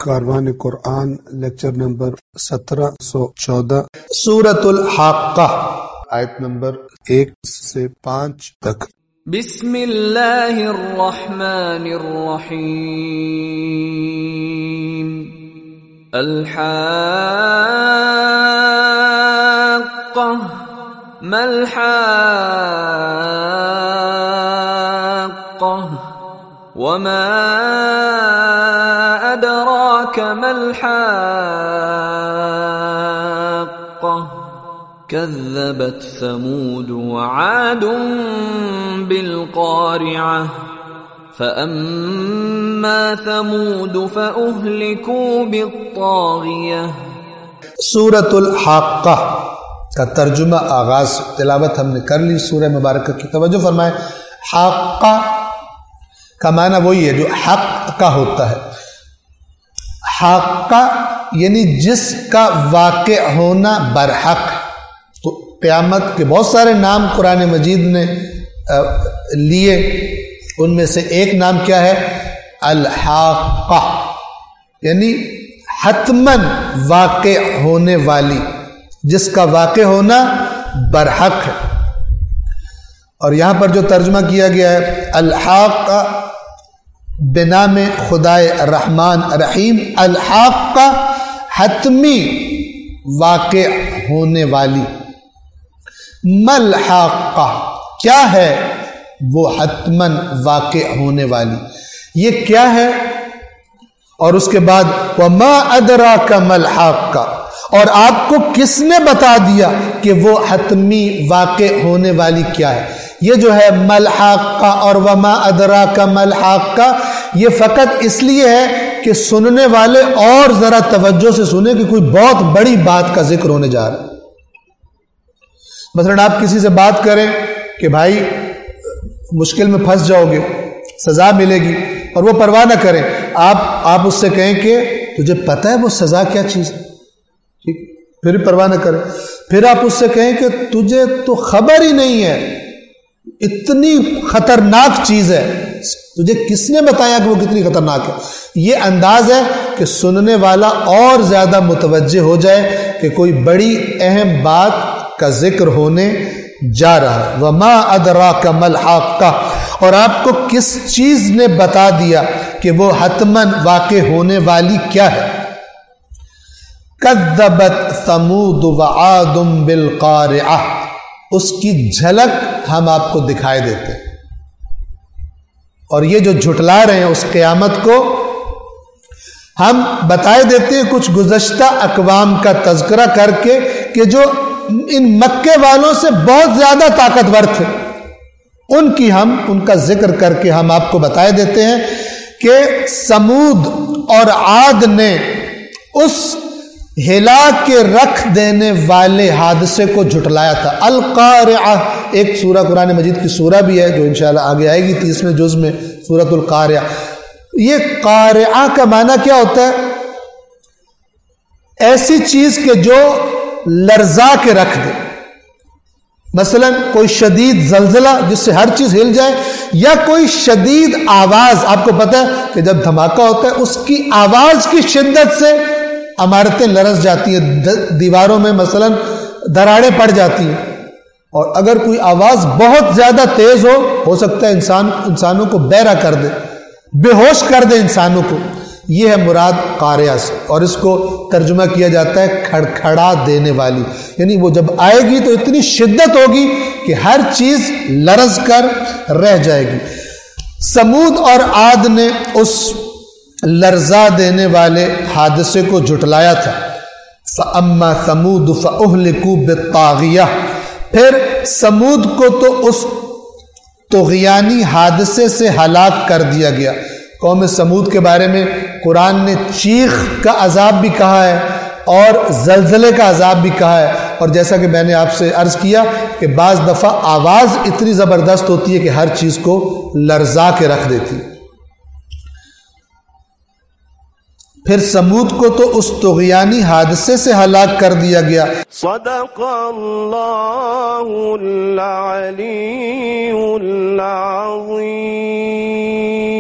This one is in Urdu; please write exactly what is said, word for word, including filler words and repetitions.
کاروان قرآن لیکچر نمبر سترہ سو چودہ، سورۃ الحاقہ، آیت نمبر ایک سے پانچ تک۔ بسم اللہ الرحمن الرحیم۔ الحاقہ ما الحاقہ وما أدراك ما الحاقة كذبت ثمود وعاد بالقارعة فأما ثمود فأهلكوا بالطاغية۔ سورۃ الحاقہ کا ترجمہ آغاز تلاوت ہم نے کر لی۔ سورہ مبارکہ کی توجہ فرمائیں۔ حاقہ کا معنی وہی ہے جو حق کا ہوتا ہے۔ حاقہ یعنی جس کا واقع ہونا برحق۔ تو قیامت کے بہت سارے نام قرآن مجید نے لیے، ان میں سے ایک نام کیا ہے؟ الحاقہ، یعنی حتماً واقع ہونے والی، جس کا واقع ہونا برحق ہے۔ اور یہاں پر جو ترجمہ کیا گیا ہے الحاقہ بنام خدائے رحمان رحیم، الحاقہ حتمی واقع ہونے والی۔ ملحاقہ کیا ہے؟ وہ حتماً واقع ہونے والی، یہ کیا ہے؟ اور اس کے بعد وما ادراک ملحاقہ، اور آپ کو کس نے بتا دیا کہ وہ حتمی واقع ہونے والی کیا ہے؟ یہ جو ہے ملحاقہ اور وما ادراک ملحاقہ، یہ فقط اس لیے ہے کہ سننے والے اور ذرا توجہ سے سنیں کہ کوئی بہت بڑی بات کا ذکر ہونے جا رہا ہے۔ مثلا آپ کسی سے بات کریں کہ بھائی مشکل میں پھنس جاؤ گے، سزا ملے گی، اور وہ پرواہ نہ کریں، آپ آپ اس سے کہیں کہ تجھے پتہ ہے وہ سزا کیا چیز ہے، ٹھیک، پھر پرواہ نہ کریں۔ پھر آپ اس سے کہیں کہ تجھے تو خبر ہی نہیں ہے، اتنی خطرناک چیز ہے، تجھے کس نے بتایا کہ وہ کتنی خطرناک ہے؟ یہ انداز ہے کہ سننے والا اور زیادہ متوجہ ہو جائے کہ کوئی بڑی اہم بات کا ذکر ہونے جا رہا ہے۔ وما ادراک ملحاقہ، اور آپ کو کس چیز نے بتا دیا کہ وہ حتماً واقع ہونے والی کیا ہے؟ کذبت ثمود وعاد بالقارعہ، اس کی جھلک ہم آپ کو دکھائے دیتے ہیں۔ اور یہ جو جھٹلا رہے ہیں اس قیامت کو، ہم بتائے دیتے ہیں کچھ گزشتہ اقوام کا تذکرہ کر کے کہ جو ان مکے والوں سے بہت زیادہ طاقتور تھے، ان کی ہم ان کا ذکر کر کے ہم آپ کو بتائے دیتے ہیں کہ سمود اور عاد نے اس ہلا کے رکھ دینے والے حادثے کو جھٹلایا تھا۔ القارعہ ایک سورہ قرآن مجید کی سورہ بھی ہے جو انشاءاللہ آگے آئے گی تیسویں جز میں، سورۃ القارعہ۔ یہ قارعہ کا معنی کیا ہوتا ہے؟ ایسی چیز کہ جو لرزا کے رکھ دے، مثلا کوئی شدید زلزلہ جس سے ہر چیز ہل جائے، یا کوئی شدید آواز۔ آپ کو پتہ ہے کہ جب دھماکہ ہوتا ہے اس کی آواز کی شدت سے عمارتیں لرز جاتی ہیں، دیواروں میں مثلا دراڑیں پڑ جاتی ہیں، اور اگر کوئی آواز بہت زیادہ تیز ہو ہو سکتا ہے انسان انسانوں کو بہرا کر دے، بے ہوش کر دے انسانوں کو۔ یہ ہے مراد قارعہ سے، اور اس کو ترجمہ کیا جاتا ہے کھڑکھڑا دینے والی، یعنی وہ جب آئے گی تو اتنی شدت ہوگی کہ ہر چیز لرز کر رہ جائے گی۔ سمود اور عاد نے اس لرزا دینے والے حادثے کو جھٹلایا تھا۔ فَأَمَّا ثَمُودُ فَأُهْلِكُوا بِالطَّاغِيَةِ، پھر سمود کو تو اس طغیانی حادثے سے ہلاک کر دیا گیا۔ قوم سمود کے بارے میں قرآن نے چیخ کا عذاب بھی کہا ہے اور زلزلے کا عذاب بھی کہا ہے، اور جیسا کہ میں نے آپ سے عرض کیا کہ بعض دفعہ آواز اتنی زبردست ہوتی ہے کہ ہر چیز کو لرزا کے رکھ دیتی۔ پھر سمود کو تو اس طغیانی حادثے سے ہلاک کر دیا گیا۔ صدق اللہ العلی العظیم۔